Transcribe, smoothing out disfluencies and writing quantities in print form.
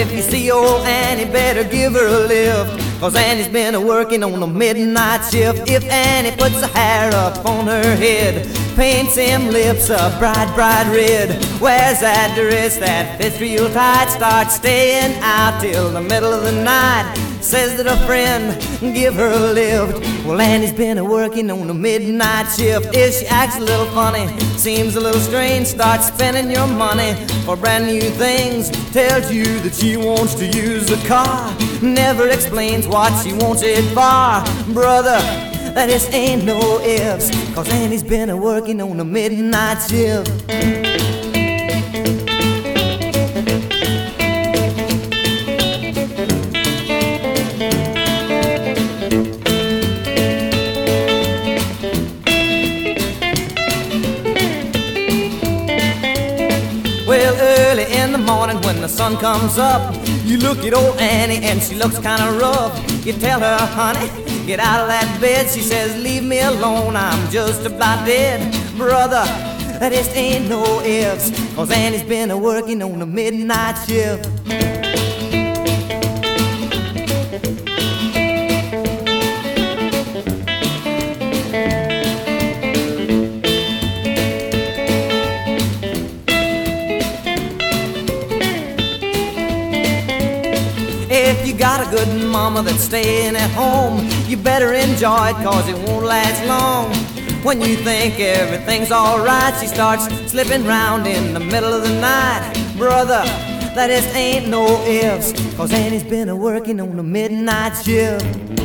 If you see old Annie, better give her a lift, 'cause Annie's been a-working on the midnight shift. If Annie puts her hair up on her head, paints them lips a bright, bright red, wears that dress that fits real tight, starts staying out till the middle of the night, says that a friend give her a lift, well, Annie's been a-working on the midnight shift. If she acts a little funny, seems a little strange, starts spending your money for brand new things, tells you that she wants to use the car, never explains what she wants it for. Brother, that just ain't no ifs, 'cause Annie's been a-working on the midnight shift. Well, early in the morning when the sun comes up, you look at old Annie and she looks kinda rough. You tell her, honey, get out of that bed. She says, leave me alone, I'm just about dead. Brother, that just ain't no ifs, 'cause Annie's been a-working on the midnight shift. If you got a good mama that's staying at home, you better enjoy it, 'cause it won't last long. When you think everything's alright, she starts slipping round in the middle of the night. Brother, that just ain't no ifs, 'cause Annie's been a-working on the midnight shift.